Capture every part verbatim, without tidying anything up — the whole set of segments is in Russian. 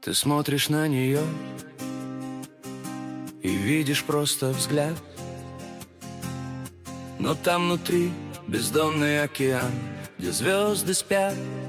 Ты смотришь на нее и видишь просто взгляд, но там внутри бездонный океан, где звезды спят.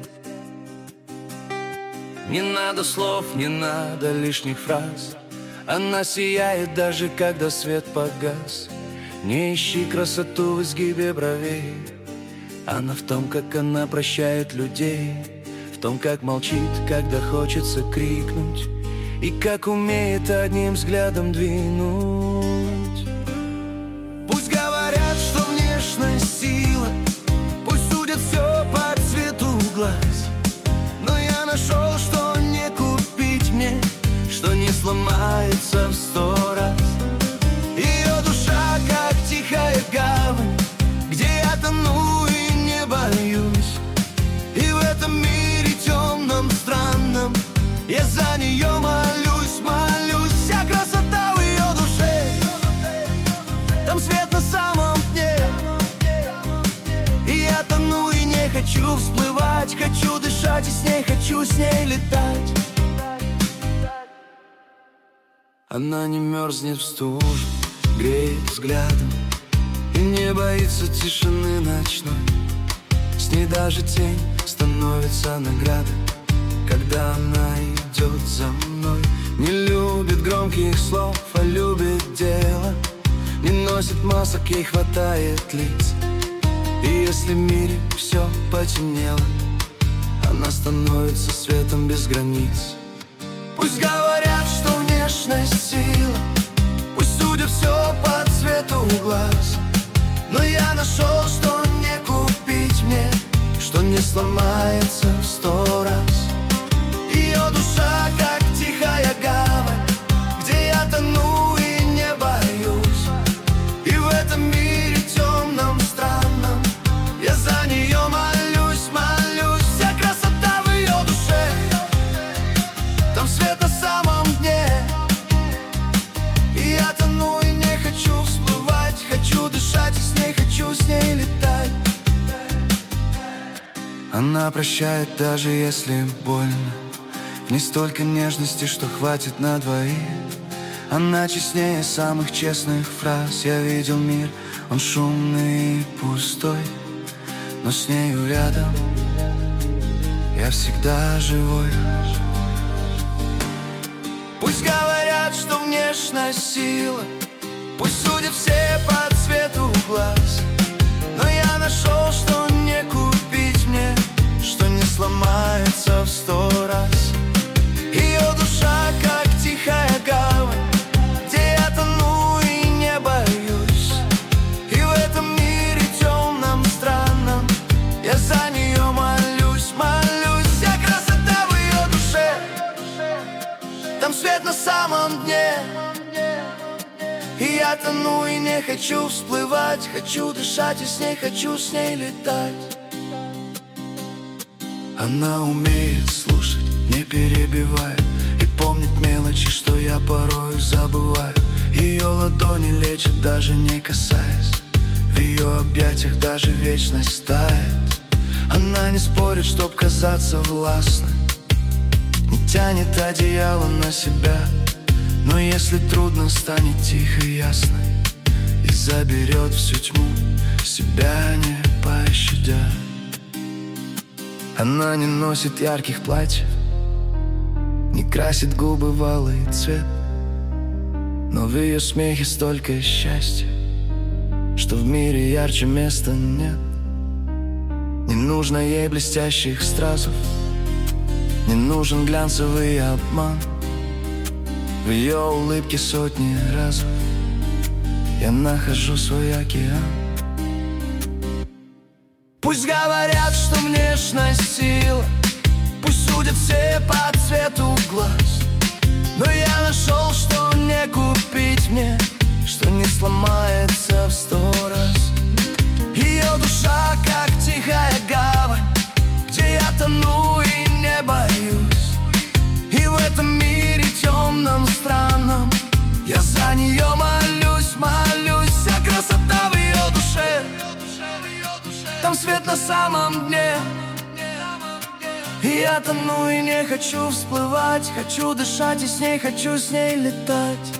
Не надо слов, не надо лишних фраз. Она сияет, даже когда свет погас. Не ищи красоту в изгибе бровей. Она в том, как она прощает людей, в том, как молчит, когда хочется крикнуть, и как умеет одним взглядом двинуть. Пусть говорят, что внешность сила, пусть судят все по цвету глаз, но я нашел, что не купить мне, что не сломается в сто раз. Ее душа, как тихая гавань, где я тону и не боюсь. И в этом мире темном, странном я за нее молюсь, молюсь. Вся красота в ее душе, там свет на самом дне. И я тону и не хочу всплывать, хочу дышать и с ней, хочу с ней летать. Она не мерзнет в стужу, греет взглядом и не боится тишины ночной. С ней даже тень становится наградой, когда она идет за мной. Не любит громких слов, а любит дело. Не носит масок, ей хватает лиц. И если в мире все потемнело, она становится светом без границ. Пусть говорят, что внешность сила, пусть судят все по цвету глаз, но я нашел, что не купить мне, что не сломается в сто раз. Ее душа, как тихая гавань, где я тону и не боюсь. И в этом мире темном, странном я за нее молюсь, молюсь. Вся красота в ее душе, там свет на самом дне. И я тону и не хочу всплывать, хочу дышать и с ней, хочу с ней летать. Она прощает, даже если больно. В ней столько нежности, что хватит на двоих. Она честнее самых честных фраз. Я видел мир, он шумный и пустой, но с нею рядом я всегда живой. Пусть говорят, что внешность сила, пусть судят все по цвету глаз, но я нашел, что не купить мне, что не сломается в сто раз. Ее душа, как тихая гавань, где я тону и не боюсь. И в этом мире темном, странном я за нее молюсь, молюсь. Вся красота в ее душе, там свет на самом дне. И я тону и не хочу всплывать, хочу дышать и с ней, хочу с ней летать. Она умеет слушать, не перебивая, и помнит мелочи, что я порой забываю. Ее ладони лечат, даже не касаясь, в ее объятиях даже вечность тает. Она не спорит, чтоб казаться властной, не тянет одеяло на себя, но если трудно, станет тихо и ясно и заберет всю тьму, себя не пощадя. Она не носит ярких платьев, не красит губы в алый цвет, но в ее смехе столько счастья, что в мире ярче места нет. Не нужно ей блестящих стразов, не нужен глянцевый обман. В ее улыбке сотни разов я нахожу свой океан. Пусть говорят, что внешность сила, пусть судят все по цвету глаз, но я нашел, что не купить мне, что не сломается в сто раз. Ее душа, как тихая гавань, где я тону и не боюсь. И в этом мире темном, странном я за нее молюсь, молюсь. Вся красота в ее душе, там свет на самом дне. И я тону и не хочу всплывать. Хочу дышать и с ней, хочу с ней летать.